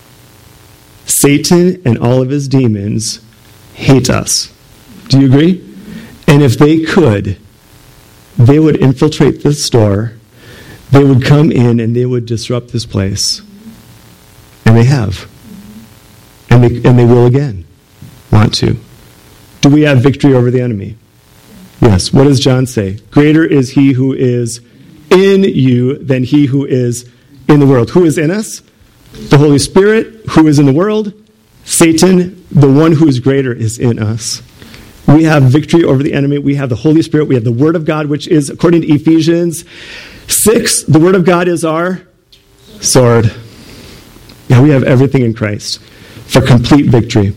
Satan and all of his demons hate us. Do you agree? And if they could, they would infiltrate this store. They would come in and they would disrupt this place. And they have. And they, and they will again want to. Do we have victory over the enemy? Yes. What does John say? Greater is he who is in you than he who is in the world. Who is in us? The Holy Spirit. Who is in the world? Satan. The one who is greater is in us. We have victory over the enemy. We have the Holy Spirit. We have the Word of God, which is, according to Ephesians six, the Word of God is our sword. Yeah, we have everything in Christ for complete victory.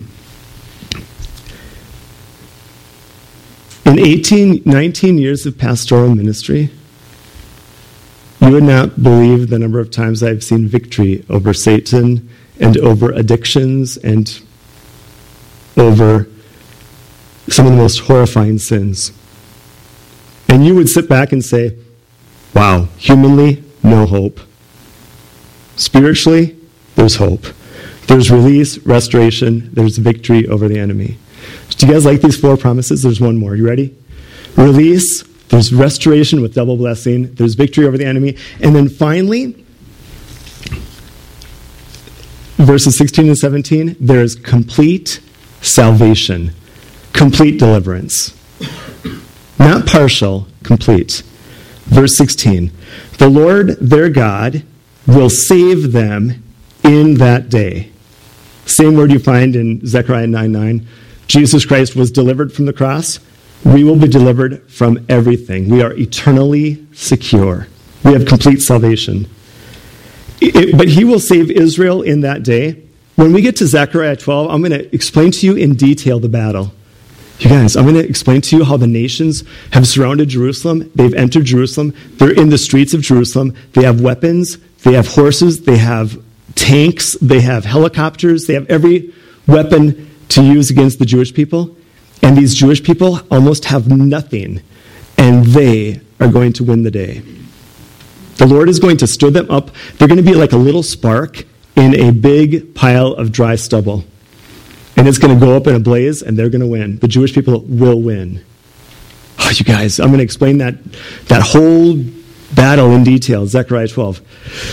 In eighteen, nineteen years of pastoral ministry, you would not believe the number of times I've seen victory over Satan and over addictions and over some of the most horrifying sins. And you would sit back and say, wow, humanly, no hope. Spiritually, there's hope. There's release, restoration, there's victory over the enemy. Do you guys like these four promises? There's one more. You ready? Release, there's restoration with double blessing, there's victory over the enemy, and then finally, verses sixteen and seventeen, there is complete salvation, complete deliverance. Not partial, complete. Verse sixteen, the Lord their God will save them in that day. Same word you find in Zechariah nine nine. Jesus Christ was delivered from the cross. We will be delivered from everything. We are eternally secure. We have complete salvation. It, but he will save Israel in that day. When we get to Zechariah twelve, I'm going to explain to you in detail the battle. You guys, I'm going to explain to you how the nations have surrounded Jerusalem. They've entered Jerusalem. They're in the streets of Jerusalem. They have weapons. They have horses. They have tanks. They have helicopters. They have every weapon to use against the Jewish people. And these Jewish people almost have nothing. And they are going to win the day. The Lord is going to stir them up. They're going to be like a little spark in a big pile of dry stubble. And it's going to go up in a blaze, and they're going to win. The Jewish people will win. Oh, you guys, I'm going to explain that, that whole battle in detail, Zechariah twelve.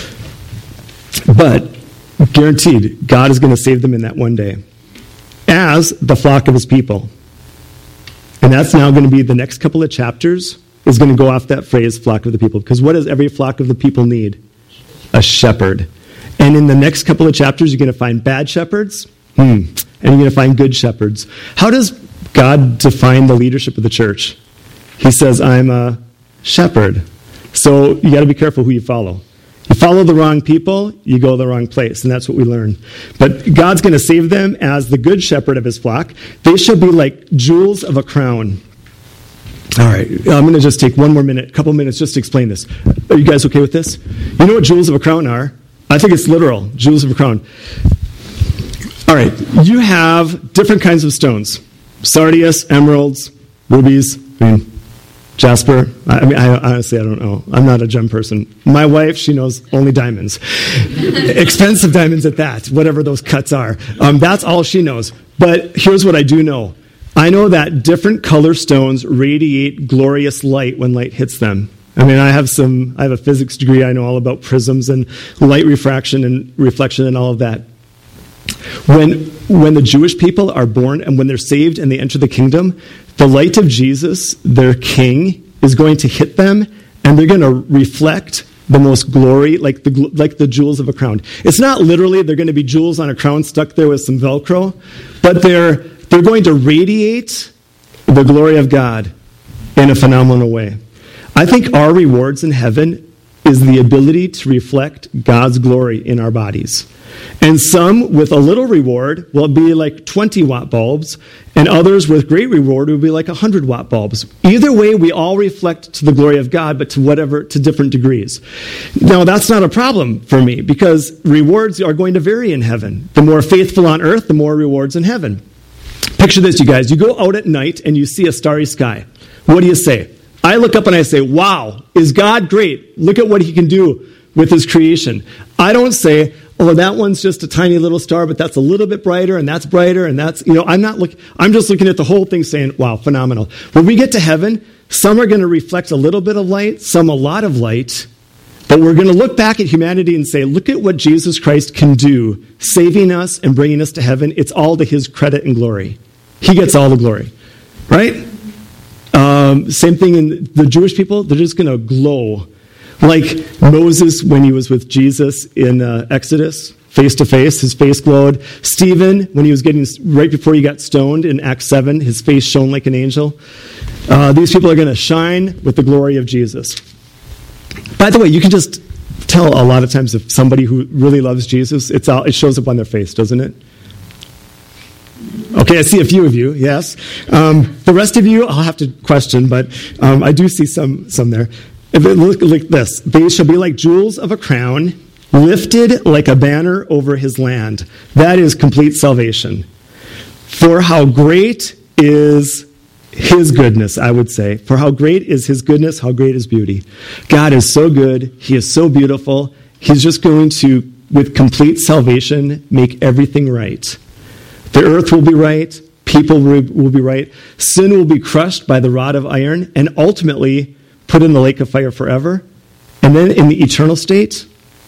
But, guaranteed, God is going to save them in that one day as the flock of his people. And that's now going to be the next couple of chapters is going to go off that phrase, flock of the people. Because what does every flock of the people need? A shepherd. And in the next couple of chapters, you're going to find bad shepherds, hmm, and you're going to find good shepherds. How does God define the leadership of the church? He says, I'm a shepherd. So you got to be careful who you follow. You follow the wrong people, you go the wrong place, and that's what we learn. But God's going to save them as the good shepherd of his flock. They shall be like jewels of a crown. All right, I'm going to just take one more minute, a couple minutes just to explain this. Are you guys okay with this? You know what jewels of a crown are? I think it's literal, jewels of a crown. All right, you have different kinds of stones. Sardius, emeralds, rubies, I mean, jasper. I mean, I, honestly, I don't know. I'm not a gem person. My wife, she knows only diamonds. Expensive diamonds at that, whatever those cuts are. Um, that's all she knows. But here's what I do know. I know that different color stones radiate glorious light when light hits them. I mean, I have some, I have a physics degree. I know all about prisms and light refraction and reflection and all of that. When, when the Jewish people are born and when they're saved and they enter the kingdom, the light of Jesus, their king, is going to hit them and they're going to reflect the most glory, like the like the jewels of a crown. It's not literally they're going to be jewels on a crown stuck there with some Velcro, but they're they're going to radiate the glory of God in a phenomenal way. I think our rewards in heaven is the ability to reflect God's glory in our bodies. And some with a little reward will be like twenty watt bulbs, and others with great reward will be like one hundred watt bulbs. Either way, we all reflect to the glory of God, but to whatever, to different degrees. Now, that's not a problem for me, because rewards are going to vary in heaven. The more faithful on earth, the more rewards in heaven. Picture this, you guys. You go out at night and you see a starry sky. What do you say? I look up and I say, wow, is God great? Look at what he can do with his creation. I don't say, oh, that one's just a tiny little star, but that's a little bit brighter, and that's brighter, and that's, you know, I'm not look. I'm just looking at the whole thing saying, wow, phenomenal. When we get to heaven, some are going to reflect a little bit of light, some a lot of light, but we're going to look back at humanity and say, look at what Jesus Christ can do, saving us and bringing us to heaven. It's all to his credit and glory. He gets all the glory, right? Um, same thing in the Jewish people, they're just going to glow. Like Moses when he was with Jesus in uh, Exodus, face to face, his face glowed. Stephen, when he was getting, right before he got stoned in Acts seven, his face shone like an angel. Uh, these people are going to shine with the glory of Jesus. By the way, you can just tell a lot of times if somebody who really loves Jesus, it's all, it shows up on their face, doesn't it? Okay, I see a few of you, yes. Um, the rest of you, I'll have to question, but um, I do see some some there. Look like this. They shall be like jewels of a crown, lifted like a banner over his land. That is complete salvation. For how great is his goodness, I would say. For how great is his goodness, how great is beauty. God is so good. He is so beautiful. He's just going to, with complete salvation, make everything right. The earth will be right. People will be right. Sin will be crushed by the rod of iron, and ultimately put in the lake of fire forever. And then in the eternal state,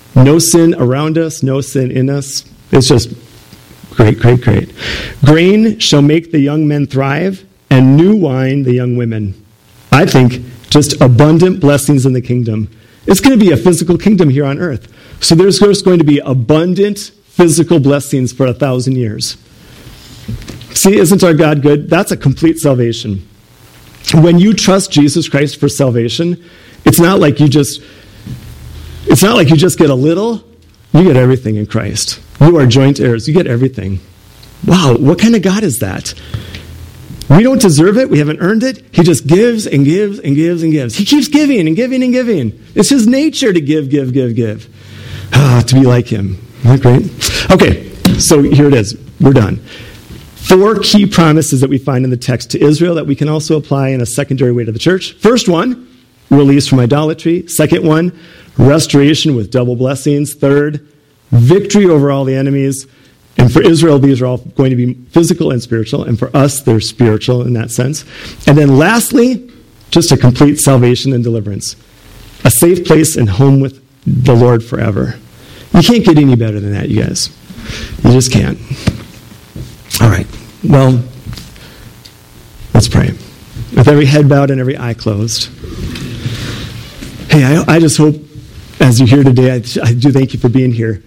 No sin around us, no sin in us. It's just great, great, great. Grain shall make the young men thrive, and new wine the young women. I think just abundant blessings in the kingdom. It's going to be a physical kingdom here on earth. So there's just going to be abundant physical blessings for a thousand years. See, isn't our God good? That's a complete salvation. When you trust Jesus Christ for salvation, it's not like you just it's not like you just get a little, you get everything in Christ. You are joint heirs, you get everything. Wow, what kind of God is that? We don't deserve it, we haven't earned it. He just gives and gives and gives and gives. He keeps giving and giving and giving. It's his nature to give, give, give, give. Ah, to be like him. Isn't that great? Okay, so here it is. We're done. Four key promises that we find in the text to Israel that we can also apply in a secondary way to the church. First one, release from idolatry. Second one, restoration with double blessings. Third, victory over all the enemies. And for Israel, these are all going to be physical and spiritual. And for us, they're spiritual in that sense. And then lastly, just a complete salvation and deliverance. A safe place and home with the Lord forever. You can't get any better than that, you guys. You just can't. All right. Well, let's pray. With every head bowed and every eye closed. Hey, I, I just hope, as you're here today, I, I do thank you for being here.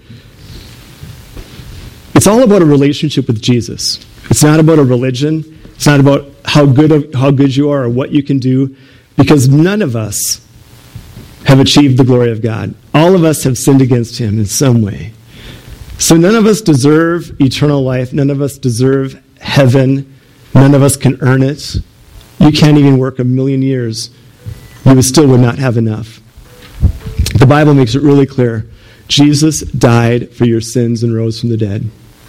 It's all about a relationship with Jesus. It's not about a religion. It's not about how good how good you are or what you can do, because none of us have achieved the glory of God. All of us have sinned against him in some way. So none of us deserve eternal life. None of us deserve heaven. None of us can earn it. You can't even work a million years. You still would not have enough. The Bible makes it really clear. Jesus died for your sins and rose from the dead.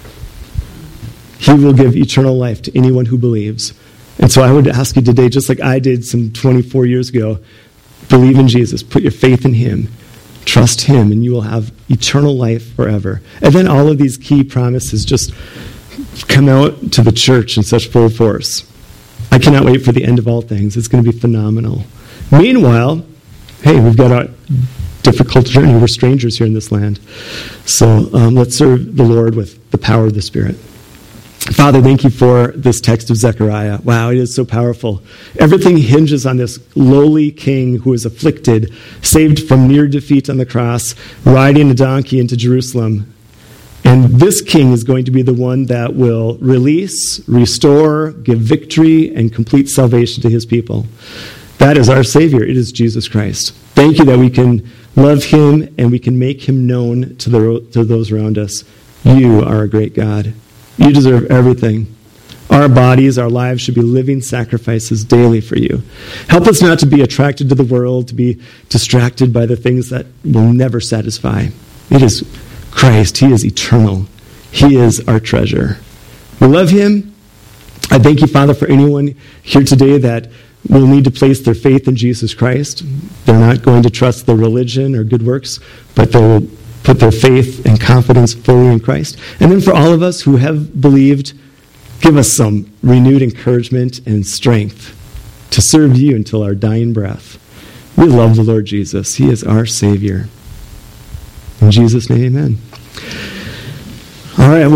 He will give eternal life to anyone who believes. And so I would ask you today, just like I did some twenty-four years ago, believe in Jesus. Put your faith in him. Trust him, and you will have eternal life forever. And then all of these key promises just come out to the church in such full force. I cannot wait for the end of all things. It's going to be phenomenal. Meanwhile, hey, we've got a difficult journey. We're strangers here in this land. So um, let's serve the Lord with the power of the Spirit. Father, thank you for this text of Zechariah. Wow, it is so powerful. Everything hinges on this lowly king who is afflicted, saved from near defeat on the cross, riding a donkey into Jerusalem. And this king is going to be the one that will release, restore, give victory, and complete salvation to his people. That is our Savior. It is Jesus Christ. Thank you that we can love him and we can make him known to, the, to those around us. You are a great God. You deserve everything. Our bodies, our lives should be living sacrifices daily for you. Help us not to be attracted to the world, to be distracted by the things that will never satisfy. It is Christ. He is eternal. He is our treasure. We love him. I thank you, Father, for anyone here today that will need to place their faith in Jesus Christ. They're not going to trust their religion or good works, but they will put their faith and confidence fully in Christ. And then for all of us who have believed, give us some renewed encouragement and strength to serve you until our dying breath. We love the Lord Jesus. He is our Savior. In Jesus' name, amen. All right.